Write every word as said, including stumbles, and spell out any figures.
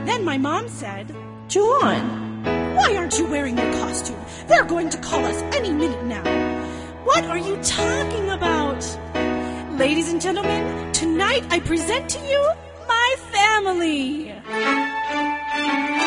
Then my mom said, John, why aren't you wearing your costume? They're going to call us any minute now. What are you talking about? Ladies and gentlemen, tonight I present to you my family.